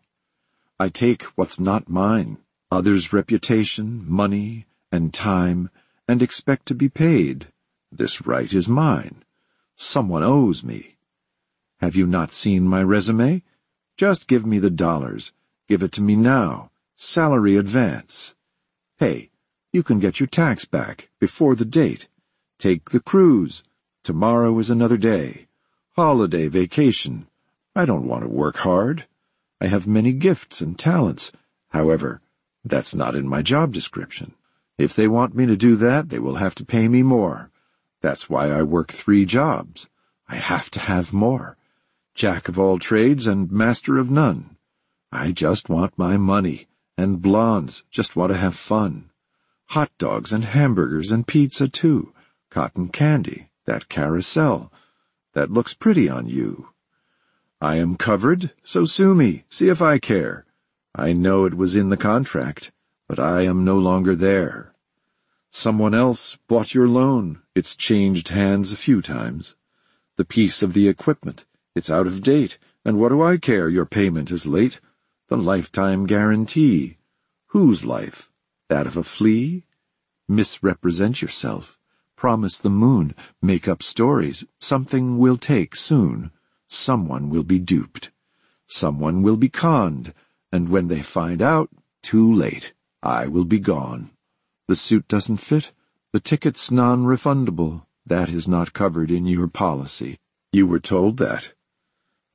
I take what's not mine, others' reputation, money, and time, and expect to be paid. This right is mine. Someone owes me. Have you not seen my resume? Just give me the dollars. Give it to me now. Salary advance. Hey, you can get your tax back before the date. Take the cruise. Tomorrow is another day. Holiday, vacation. I don't want to work hard. I have many gifts and talents. However, that's not in my job description. If they want me to do that, they will have to pay me more. That's why I work three jobs. I have to have more. Jack of all trades and master of none. I just want my money, and blondes just want to have fun. Hot dogs and hamburgers and pizza, too. Cotton candy, that carousel. That looks pretty on you. I am covered, so sue me, see if I care. I know it was in the contract, but I am no longer there. Someone else bought your loan. It's changed hands a few times. The piece of the equipment, it's out of date, and what do I care your payment is late? The lifetime guarantee. Whose life? That of a flea? Misrepresent yourself. Promise the moon. Make up stories. Something will take soon. Someone will be duped. Someone will be conned, and when they find out, too late. I will be gone. The suit doesn't fit. The ticket's non-refundable. That is not covered in your policy. You were told that.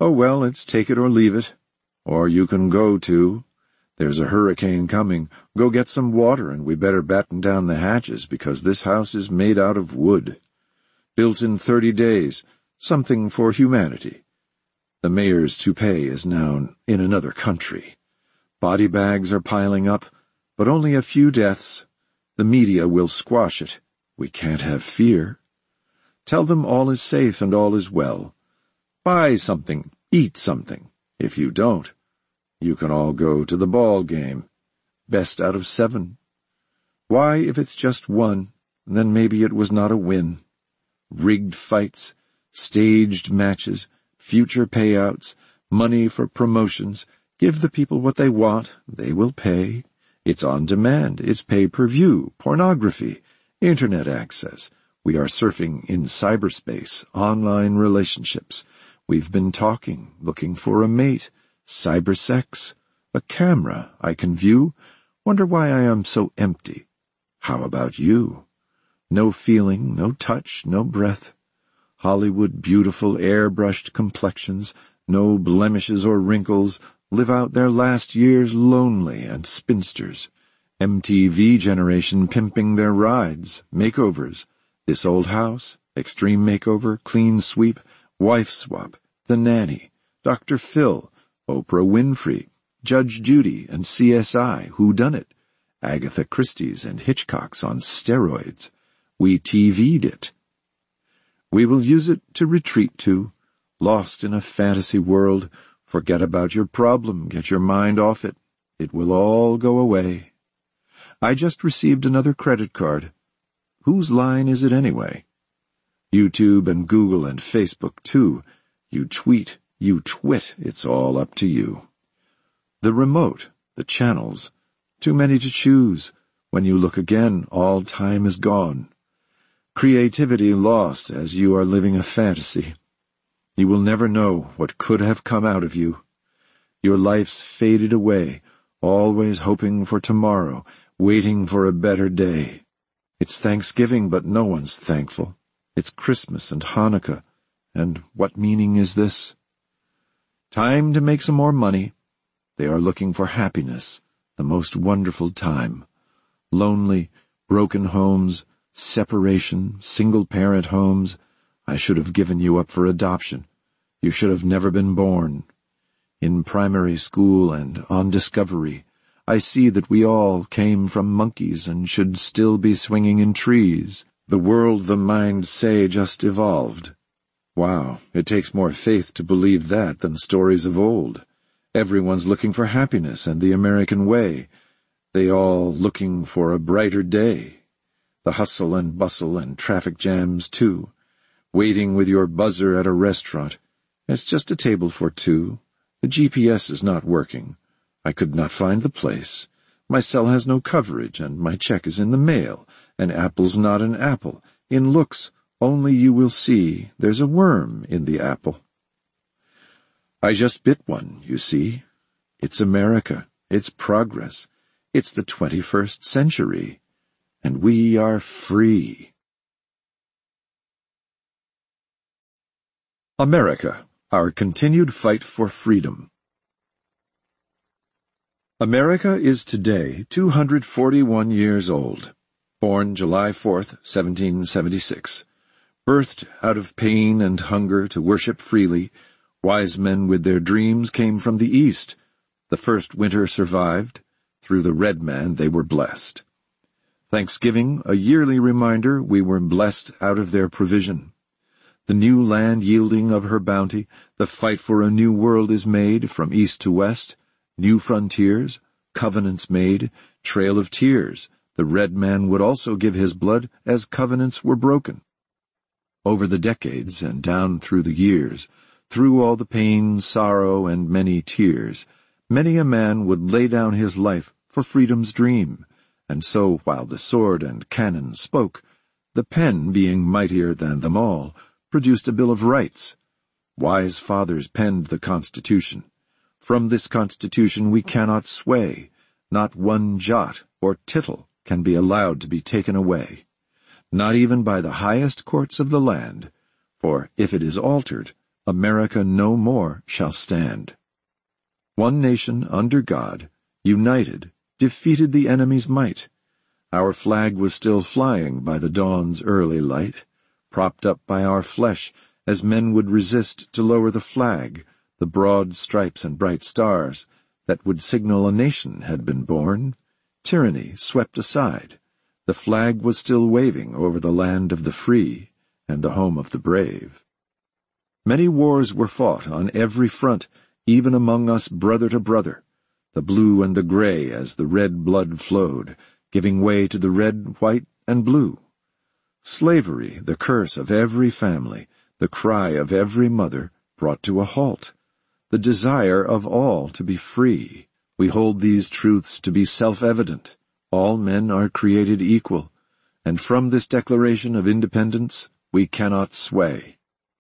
Oh, well, it's take it or leave it. Or you can go to. There's a hurricane coming. Go get some water, and we better batten down the hatches, because this house is made out of wood. Built in thirty days. Something for humanity. The mayor's toupee is now in another country. Body bags are piling up, but only a few deaths. The media will squash it. We can't have fear. Tell them all is safe and all is well. Buy something, eat something. If you don't, you can all go to the ball game. Best out of seven. Why, if it's just one, then maybe it was not a win. Rigged fights, staged matches, future payouts, money for promotions. Give the people what they want, they will pay. It's on demand, it's pay-per-view, pornography, internet access. We are surfing in cyberspace, online relationships. We've been talking, looking for a mate, cybersex, a camera I can view. Wonder why I am so empty. How about you? No feeling, no touch, no breath. Hollywood beautiful airbrushed complexions, no blemishes or wrinkles, live out their last years lonely and spinsters. M T V generation pimping their rides, makeovers. This Old House, Extreme Makeover, Clean Sweep, Wife Swap, The Nanny, Doctor Phil, Oprah Winfrey, Judge Judy and C S I, Whodunit, Agatha Christie's and Hitchcock's on steroids. We T V'd it. We will use it to retreat to, lost in a fantasy world. Forget about your problem, get your mind off it. It will all go away. I just received another credit card. Whose line is it anyway? YouTube and Google and Facebook, too. You tweet, you twit, it's all up to you. The remote, the channels, too many to choose. When you look again, all time is gone. Creativity lost as you are living a fantasy. You will never know what could have come out of you. Your life's faded away, always hoping for tomorrow, waiting for a better day. It's Thanksgiving, but no one's thankful. It's Christmas and Hanukkah, and what meaning is this? Time to make some more money. They are looking for happiness, the most wonderful time. Lonely, broken homes, separation, single-parent homes. I should have given you up for adoption. You should have never been born. In primary school and on Discovery, I see that we all came from monkeys and should still be swinging in trees. The world the mind say just evolved. Wow, it takes more faith to believe that than stories of old. Everyone's looking for happiness and the American way. They all looking for a brighter day. The hustle and bustle and traffic jams, too. Waiting with your buzzer at a restaurant. It's just a table for two. The G P S is not working. I could not find the place. My cell has no coverage, and my check is in the mail. An apple's not an apple. In looks, only you will see there's a worm in the apple. I just bit one, you see. It's America. It's progress. It's the twenty-first century. And we are free. America, our continued fight for freedom. America is today two hundred forty-one years old. Born July fourth, seventeen seventy-six. Birthed out of pain and hunger to worship freely, wise men with their dreams came from the East. The first winter survived. Through the red man they were blessed. Thanksgiving, a yearly reminder we were blessed out of their provision. The new land yielding of her bounty, the fight for a new world is made from east to west. New frontiers, covenants made, trail of tears. The red man would also give his blood as covenants were broken. Over the decades and down through the years, through all the pain, sorrow, and many tears, many a man would lay down his life for freedom's dream. And so, while the sword and cannon spoke, the pen, being mightier than them all, produced a Bill of Rights. Wise fathers penned the Constitution. From this Constitution we cannot sway. Not one jot or tittle can be allowed to be taken away. Not even by the highest courts of the land, for if it is altered, America no more shall stand. One nation under God, united, defeated the enemy's might. Our flag was still flying by the dawn's early light, propped up by our flesh, as men would resist to lower the flag, the broad stripes and bright stars, that would signal a nation had been born. Tyranny swept aside. The flag was still waving over the land of the free and the home of the brave. Many wars were fought on every front, even among us brother to brother, the blue and the gray as the red blood flowed, giving way to the red, white, and blue. Slavery, the curse of every family, the cry of every mother, brought to a halt. The desire of all to be free. We hold these truths to be self-evident. All men are created equal, and from this declaration of independence we cannot sway.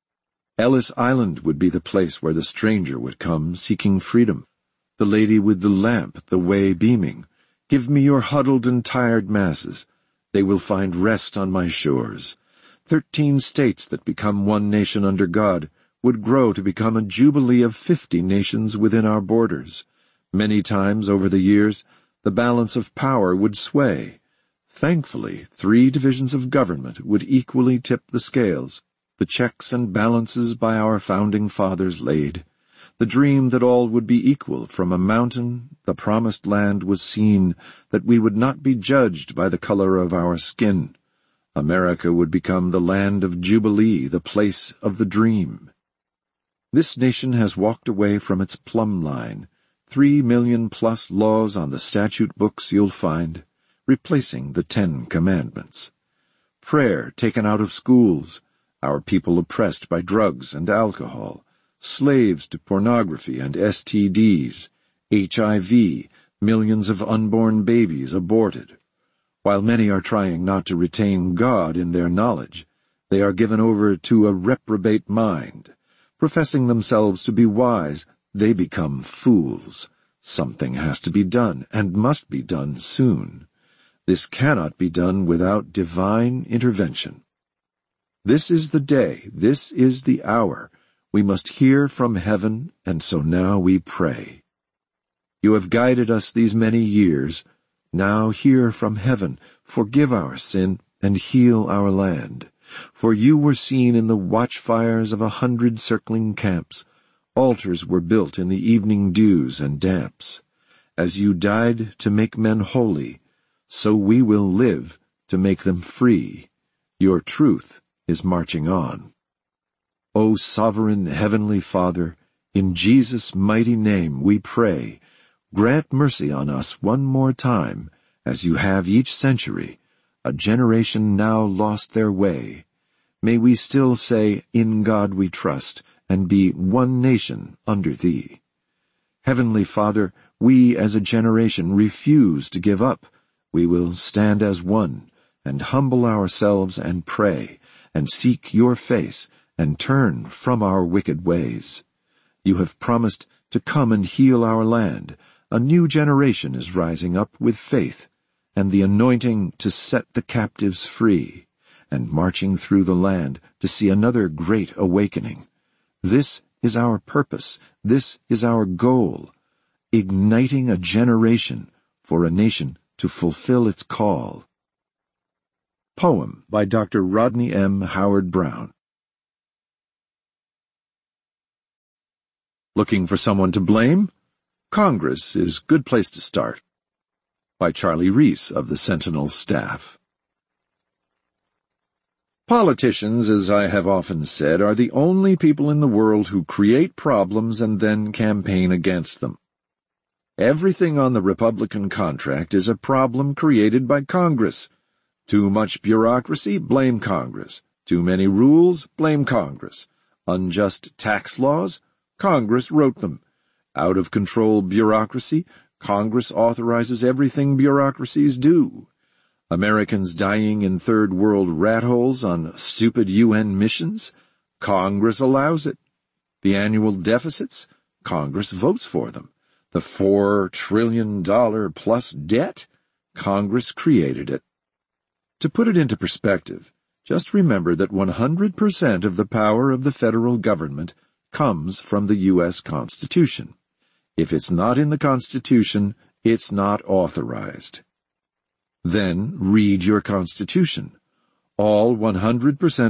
Ellis Island would be the place where the stranger would come seeking freedom, the lady with the lamp, the way beaming. Give me your huddled and tired masses. They will find rest on my shores. Thirteen states that become one nation under God would grow to become a jubilee of fifty nations within our borders. Many times over the years, the balance of power would sway. Thankfully, three divisions of government would equally tip the scales, the checks and balances by our founding fathers laid. The dream that all would be equal from a mountain, the promised land, was seen, that we would not be judged by the color of our skin. America would become the land of jubilee, the place of the dream. This nation has walked away from its plumb line. Three million plus laws on the statute books you'll find, replacing the Ten Commandments. Prayer taken out of schools, our people oppressed by drugs and alcohol, slaves to pornography and S T Ds, H I V, millions of unborn babies aborted. While many are trying not to retain God in their knowledge, they are given over to a reprobate mind. Professing themselves to be wise, they become fools. Something has to be done, and must be done soon. This cannot be done without divine intervention. This is the day, this is the hour. We must hear from heaven, and so now we pray. You have guided us these many years. Now hear from heaven, forgive our sin, and heal our land. For you were seen in the watchfires of a hundred circling camps. Altars were built in the evening dews and damps. As you died to make men holy, so we will live to make them free. Your truth is marching on. O sovereign heavenly Father, in Jesus' mighty name we pray, grant mercy on us one more time, as you have each century, a generation now lost their way. May we still say, in God we trust, and be one nation under thee. Heavenly Father, we as a generation refuse to give up. We will stand as one, and humble ourselves and pray, and seek your face, and turn from our wicked ways. You have promised to come and heal our land. A new generation is rising up with faith, and the anointing to set the captives free, and marching through the land to see another great awakening. This is our purpose, this is our goal, igniting a generation for a nation to fulfill its call. Poem by Doctor Rodney M. Howard Brown. Looking for someone to blame? Congress is a good place to start. By Charlie Reese of the Sentinel staff. Politicians, as I have often said, are the only people in the world who create problems and then campaign against them. Everything on the Republican contract is a problem created by Congress. Too much bureaucracy? Blame Congress. Too many rules? Blame Congress. Unjust tax laws? Congress wrote them. Out-of-control bureaucracy? Congress authorizes everything bureaucracies do. Americans dying in third world rat holes on stupid U N missions? Congress allows it. The annual deficits? Congress votes for them. The four trillion dollar plus debt? Congress created it. To put it into perspective, just remember that one hundred percent of the power of the federal government comes from the U S Constitution. If it's not in the Constitution, it's not authorized. Then read your Constitution. All one hundred percent